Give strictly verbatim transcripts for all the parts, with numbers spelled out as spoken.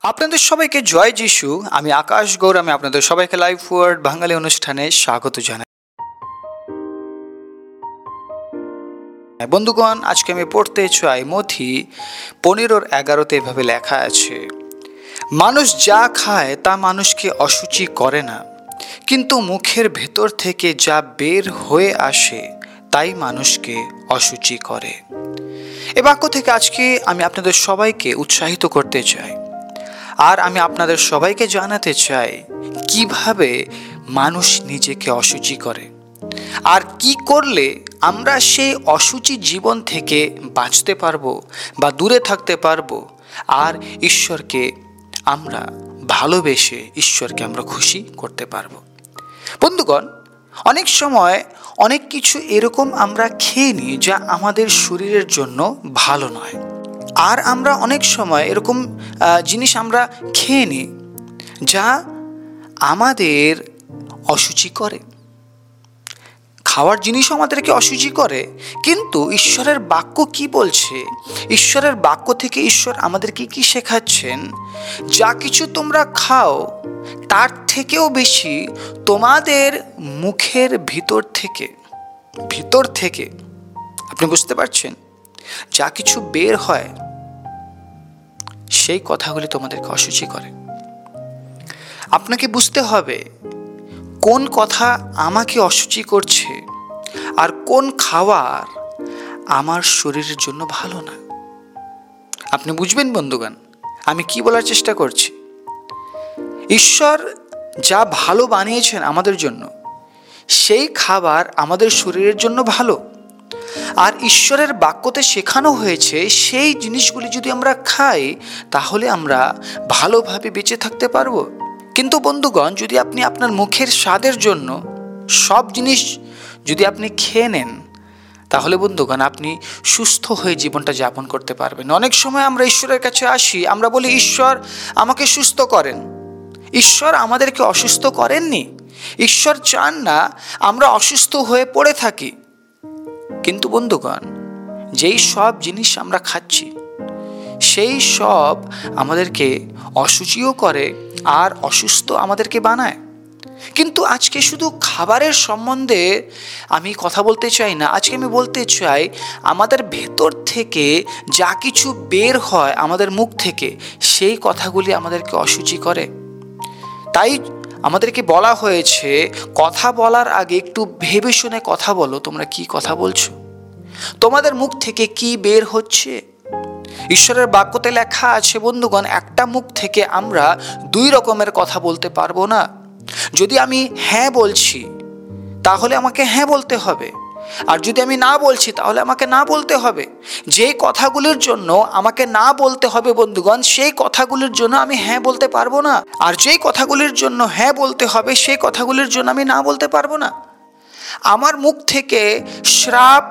আপনাদের সবাইকে জয় যিশু। আমি আকাশ গৌর। আমি আপনাদের সবাইকে লাইভ ওয়ার্ড বাঙালি অনুষ্ঠানে স্বাগত জানাই। বন্ধুগণ, আজকে আমি পড়তে চাই মথি পনেরোর এগারোতে এভাবে লেখা আছে, মানুষ যা খায় তা মানুষকে অশুচি করে না, কিন্তু মুখের ভেতর থেকে যা বের হয়ে আসে তাই মানুষকে অশুচি করে। এ বাক্য থেকে আজকে আমি আপনাদের সবাইকে উৎসাহিত করতে চাই, আর আমি আপনাদের সবাইকে জানাতে চাই কিভাবে মানুষ নিজেকে অশুচি করে আর কি করলে আমরা সেই অশুচি জীবন থেকে বাঁচতে পারবো বা দূরে থাকতে পারবো, আর ঈশ্বরকে আমরা ভালোবেসে ঈশ্বরকে আমরা খুশি করতে পারবো। বন্ধুগণ, অনেক সময় অনেক কিছু এরকম আমরা খেয়ে নিই যা আমাদের শরীরের জন্য ভালো নয়, আর আমরা অনেক সময় এরকম জিনিস আমরা খেয়ে নিই যা আমাদের অশুচি করে। খাওয়ার জিনিসও আমাদেরকে অশুচি করে, কিন্তু ঈশ্বরের বাক্য কি বলছে? ঈশ্বরের বাক্য থেকে ঈশ্বর আমাদেরকে কি শেখাচ্ছেন? যা কিছু তোমরা খাও তার থেকেও বেশি তোমাদের মুখের ভিতর থেকে ভিতর থেকে আপনি বুঝতে পারছেন, যা কিছু বের হয় সেই কথাগুলি তোমাদেরকে অশুচি করে। আপনাকে বুঝতে হবে কোন কথা আমাকে অশুচি করছে আর কোন খাবার আমার শরীরের জন্য ভালো না। আপনি বুঝবেন বন্ধুগণ, আমি কি বলার চেষ্টা করছি। ঈশ্বর যা ভালো বানিয়েছেন আমাদের জন্য, সেই খাবার আমাদের শরীরের জন্য ভালো, আর ঈশ্বরের বাক্যতে শেখানো হয়েছে সেই জিনিসগুলি যদি আমরা খাই তাহলে আমরা ভালোভাবে বেঁচে থাকতে পারবো। কিন্তু বন্ধুগণ, যদি আপনি আপনার মুখের স্বাদের জন্য সব জিনিস যদি আপনি খেয়ে নেন, তাহলে বন্ধুগণ আপনি সুস্থ হয়ে জীবনটা যাপন করতে পারবেন। অনেক সময় আমরা ঈশ্বরের কাছে আসি, আমরা বলি ঈশ্বর আমাকে সুস্থ করেন। ঈশ্বর আমাদেরকে অসুস্থ করেননি। ঈশ্বর চান না আমরা অসুস্থ হয়ে পড়ে থাকি। কিন্তু বন্ধুগণ, যেই সব জিনিস আমরা খাচ্ছি সেই সব আমাদেরকে অশুচিও করে আর অসুস্থ আমাদেরকে বানায়। কিন্তু আজকে শুধু খাবারের সম্বন্ধে আমি কথা বলতে চাই না, আজকে আমি বলতে চাই আমাদের ভেতর থেকে যা কিছু বের হয় আমাদের মুখ থেকে, সেই কথাগুলি আমাদেরকে অশুচি করে। তাই আমাদেরকে বলা হয়েছে কথা বলার আগে একটু ভেবে শুনে কথা বলো। তোমরা কি কথা বলছো? তোমাদের মুখ থেকে কি বের হচ্ছে? ঈশ্বরের বাক্যতে লেখা আছে বন্ধুগণ, একটা মুখ থেকে আমরা দুই রকমের কথা বলতে পারবো না। যদি আমি হ্যাঁ বলছি তাহলে আমাকে হ্যাঁ বলতে হবে, আর যদি আমি না বলছি তাহলে আমাকে না বলতে হবে। যে কথাগুলির জন্য আমাকে না বলতে হবে বন্ধুগণ, সেই কথাগুলির জন্য আমি হ্যাঁ বলতে পারবো না, আর যেই কথাগুলির জন্য হ্যাঁ বলতে হবে সেই কথাগুলির জন্য আমি না বলতে পারবো না। আমার মুখ থেকে শ্রাপ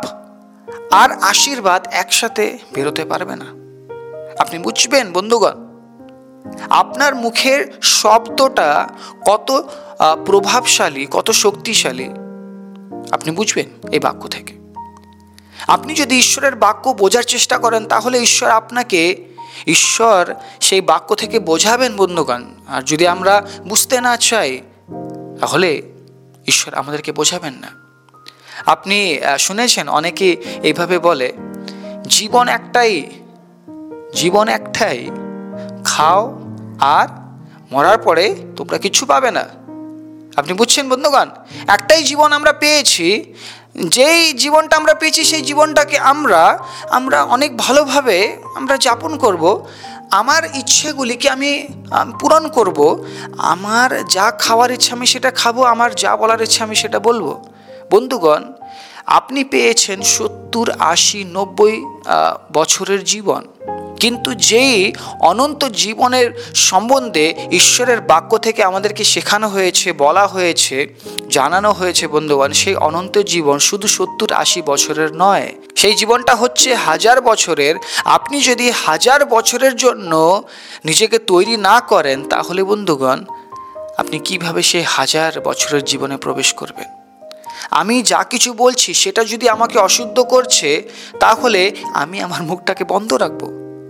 আর আশীর্বাদ একসাথে বেরোতে পারবে না। আপনি বুঝবেন বন্ধুগণ, আপনার মুখের শব্দটা কত প্রভাবশালী, কত শক্তিশালী আপনি বুঝবেন এই বাক্য থেকে। আপনি যদি ঈশ্বরের বাক্য বোঝার চেষ্টা করেন তাহলে ঈশ্বর আপনাকে ঈশ্বর সেই বাক্য থেকে বোঝাবেন বন্ধুগণ। আর যদি আমরা বুঝতে না চাই তাহলে ঈশ্বর আমাদেরকে বোঝাবেন না। আপনি শুনেছেন অনেকে এইভাবে বলে, জীবন একটাই, জীবন একটাই, খাও আর মরার পরে তোমরা কিছু পাবে না। আপনি বুঝছেন বন্ধুগণ, একটাই জীবন আমরা পেয়েছি, যেই জীবনটা আমরা পেয়েছি সেই জীবনটাকে আমরা আমরা অনেক ভালোভাবে আমরা যাপন করব। আমার ইচ্ছেগুলিকে আমি পূরণ করব, আমার যা খাওয়ার ইচ্ছা আমি সেটা খাবো, আমার যা বলার ইচ্ছা আমি সেটা বলবো। বন্ধুগণ, আপনি পেয়েছেন সত্তর আশি নব্বই বছরের জীবন, কিন্তু যেই অনন্ত জীবনের সম্বন্ধে ঈশ্বরের বাক্য থেকে আমাদেরকে শেখানো হয়েছে, বলা হয়েছে, জানানো হয়েছে বন্ধুগণ, সেই অনন্ত জীবন শুধু সত্তর আশি বছরের নয়, সেই জীবনটা হচ্ছে হাজার বছরের। আপনি যদি হাজার বছরের জন্য নিজেকে তৈরি না করেন তাহলে বন্ধুগণ আপনি কিভাবে সেই হাজার বছরের জীবনে প্রবেশ করবেন? আমি যা কিছু বলছি সেটা যদি আমাকে অশুদ্ধ করছে তাহলে আমি আমার মুখটাকে বন্ধ রাখবো।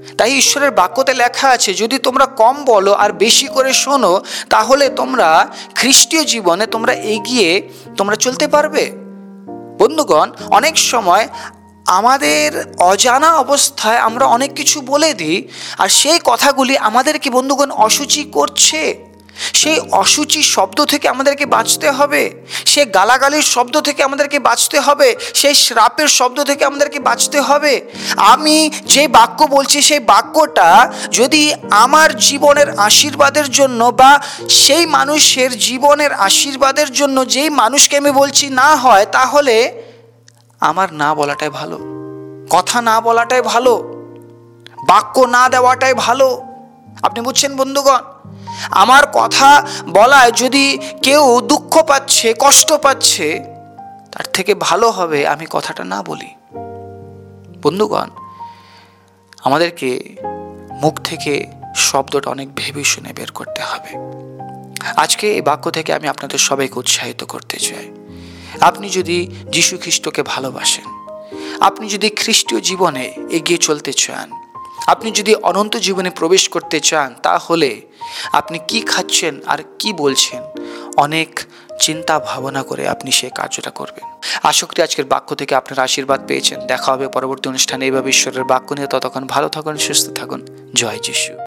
তাই ঈশ্বরের বাক্যতে লেখা আছে, যদি তোমরা কম বলো আর বেশি করে শোনো, তাহলে তোমরা খ্রিস্টীয় জীবনে তোমরা এগিয়ে তোমরা চলতে পারবে। বন্ধুগণ, অনেক সময় আমাদের অজানা অবস্থায় আমরা অনেক কিছু বলে দিই, আর সেই কথাগুলি আমাদেরকে বন্ধুগণ অসুচি করছে। সেই অসুচি শব্দ থেকে আমাদেরকে বাঁচতে হবে, সেই গালাগালির শব্দ থেকে আমাদেরকে বাঁচতে হবে, সেই শ্রাপের শব্দ থেকে আমাদেরকে বাঁচতে হবে। আমি যে বাক্য বলছি সেই বাক্যটা যদি আমার জীবনের আশীর্বাদের জন্য বা সেই মানুষের জীবনের আশীর্বাদের জন্য যেই মানুষকে আমি বলছি না হয়, তাহলে আমার না বলাটাই ভালো, কথা না বলাটাই ভালো, বাক্য না দেওয়াটাই ভালো। আপনি বুঝছেন বন্ধুগণ? আমার কথা বলায় যদি কেউ দুঃখ পাচ্ছে, কষ্ট পাচ্ছে, তার থেকে ভালো হবে আমি কথাটা না বলি। বন্ধুগণ, আমাদেরকে মুখ থেকে শব্দটা অনেক ভেবে শুনে বের করতে হবে। আজকে এই বাক্য থেকে আমি আপনাদের সবাইকে উৎসাহিত করতে চাই, আপনি যদি যীশু খ্রিস্টকে ভালোবাসেন, আপনি যদি খ্রিস্টীয় জীবনে এগিয়ে চলতে চান, আপনি যদি অনন্ত জীবনে প্রবেশ করতে চান, তাহলে আপনি কি খাচ্ছেন আর কি বলছেন অনেক চিন্তা ভাবনা করে আপনি সেই কার্যটা করবেন। আশা করি আজকের বাক্য থেকে আপনারা আশীর্বাদ পেয়েছেন। দেখা হবে পরবর্তী অনুষ্ঠানে এইভাবে ঈশ্বরের বাক্য নিয়ে। ততক্ষণ ভালো থাকুন, সুস্থ থাকুন। জয় যিশু।